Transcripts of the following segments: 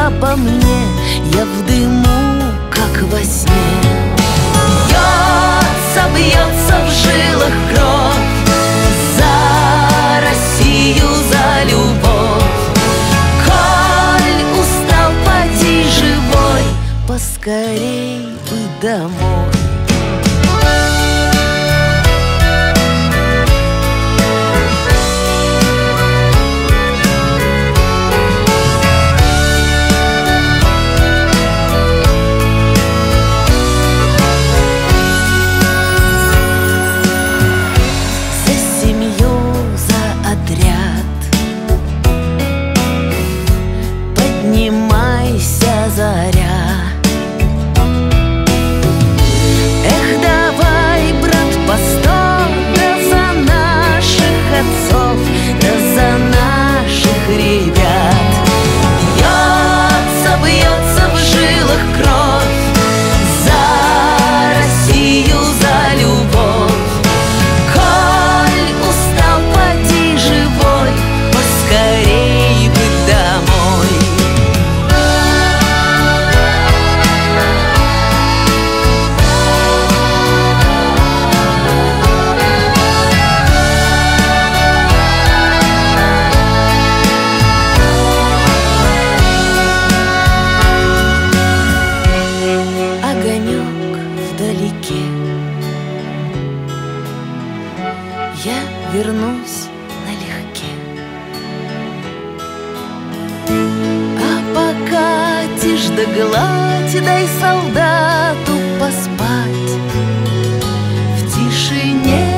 обо мне, я в дыму, как во сне. Бьется в жилах кровь за Россию, за любовь. Коль устал, поди живой, поскорей бы домой. Поднимайся, заря. Эх, давай, брат, по сто, да за наших отцов, да за наших ребят. Бьется в жилах кровь за Россию, за любовь. Коль устал, поди живой, поскорей бы домой. Вдалеке я вернусь налегке. А пока тишь да гладь, дай солдату поспать в тишине.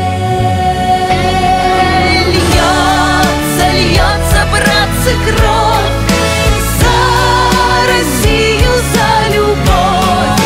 Льется, братцы, кровь за Россию, за любовь.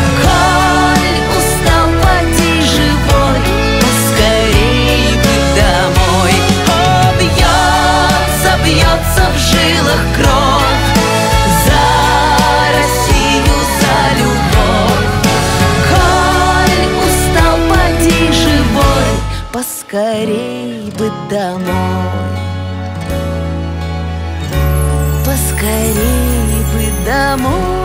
Бьется в жилах кровь за Россию, за любовь. Коль устал, поди живой, поскорей бы домой. Поскорей бы домой.